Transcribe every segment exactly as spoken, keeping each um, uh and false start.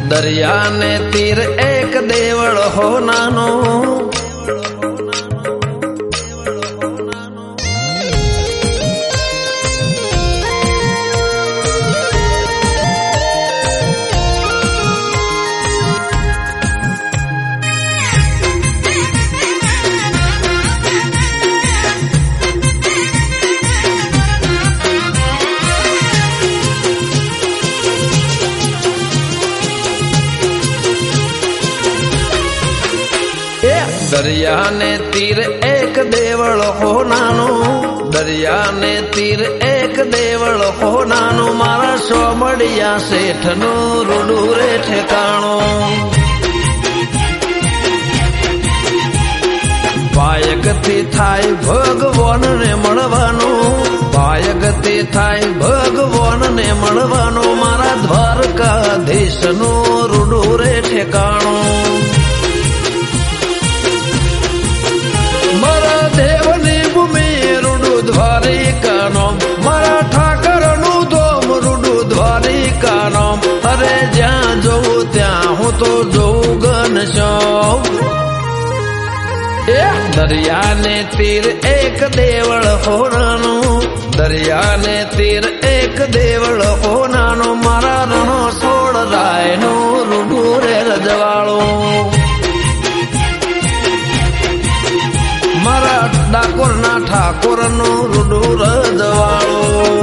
दरिया ने तीर एक देवल हो नानो। दरिया ने तीर एक देवल हो नानो। दरिया ने तीर एक देवल हो नानो। मारा सोमड़िया सेठ नो रूडू रे ठेकाणो। बायगती थाय भगवान ने मळवानो। बायगती थाय भगवान ने मळवानो। मारा द्वारकाधीश नो रूडू रे ठेकाणो। मारा देवनी भूमि रूडू द्वारिका नाम। मारा ठाकर नु धोम रूडू द्वारिका नाम। अरे ज्यां जोऊ त्यां हूँ तो जोऊ घनश्याम। दरिया ने तीर एक देवल हो नानो। दरिया ने तीर एक देवल हो नानो। मारा रणो सोड़ राय नो रूडू रे रजवाड़ो। मारा डाकोर ना ठाकुर नो रूडू रजवाड़ो।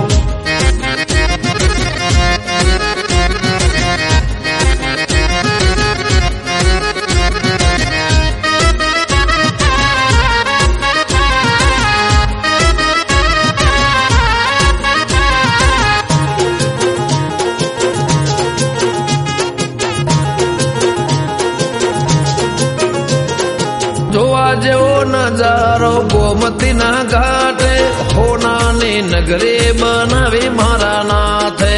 जोआ जो नजारो गोमती ना घाटे। होना ने नगरे बनावे मारा नाथे।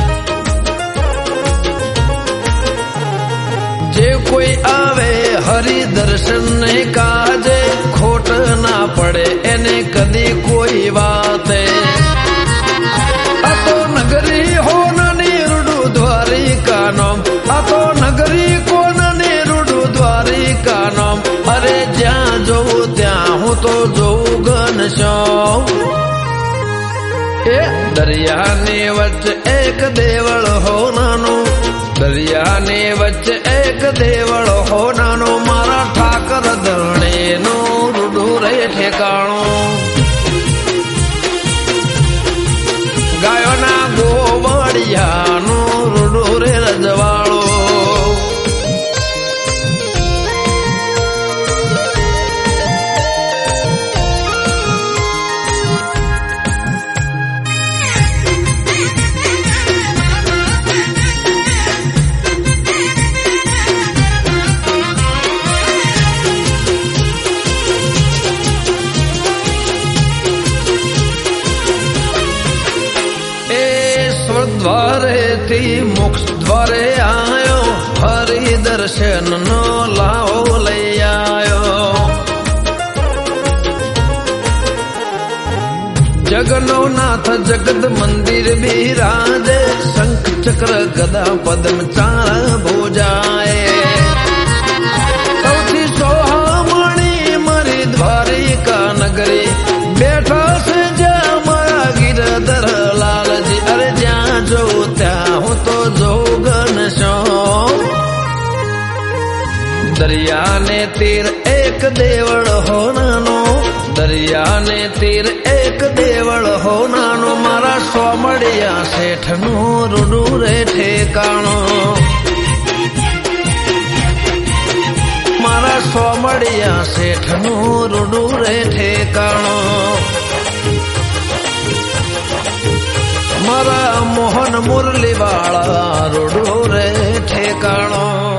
जे कोई आवे हरि दर्शन ने काजे। खोट ना पड़े एने कदी कोई बात। अतो नगरी होना ने रूडू द्वारिका नाम। अतो नगरी को ने रूडू द्वारिका नाम। अरे ज्यां जो त्यां हूँ तो जो घनश्याम। दरिया ने वच एक देवल हो नानो। दरिया ने वच एक देवल हो नानो। मारा ठाकर धरणे नो रूडू रे ठेकाणो। गायो ना गोवड़िया नो रूडू रे रजवाड़ो। द्वारे थी मोक्ष द्वारे आयो। हरि दर्शन नो लाओ ले आयो। जगनो नाथ जगत मंदिर बिराजे। शंख चक्र गदा पद्म चार भुजाए। सौथी सोहामणी मरी द्वारिका नगरी। बैठा से जा मारा गिरधर लाल जी। अरे ज्यां जो त्यां हूँ तो जो घनश्याम। दरिया ने तीर एक देवल हो नानो। दरिया ने तीर एक देवल हो नानो। मारा सोमड़िया सेठ नो रूडू रे ठेकाणो। मारा सोमड़िया सेठ नो रूडू रे ठेकाणो। मारा मोहन मुरली वाला रूडू रे ठेकाणो।